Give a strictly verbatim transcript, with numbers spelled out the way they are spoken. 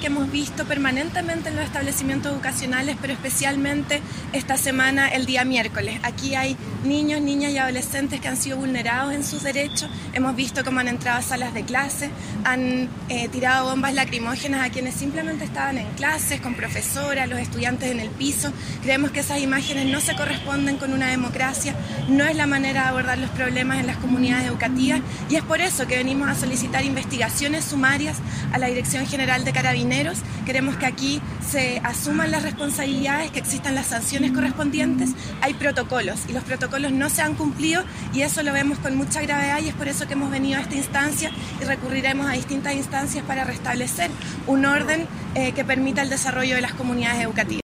que hemos visto permanentemente en los establecimientos educacionales, pero especialmente esta semana, el día miércoles. Aquí hay niños, niñas y adolescentes que han sido vulnerados en sus derechos. Hemos visto cómo han entrado a salas de clase, han eh, tirado bombas lacrimógenas a quienes simplemente estaban en clases, con profesoras, los estudiantes en el piso. Creemos que esas imágenes no se corresponden con una democracia, no es la manera de abordar los problemas en las comunidades educativas, y es por eso que venimos a solicitar investigaciones sumarias a la Dirección General de Carabineros. Queremos que aquí se asuman las responsabilidades, que existan las sanciones correspondientes. Hay protocolos y los protocolos no se han cumplido, y eso lo vemos con mucha gravedad, y es por eso que hemos venido a esta instancia y recurriremos a distintas instancias para restablecer un orden eh, que permita el desarrollo de las comunidades educativas.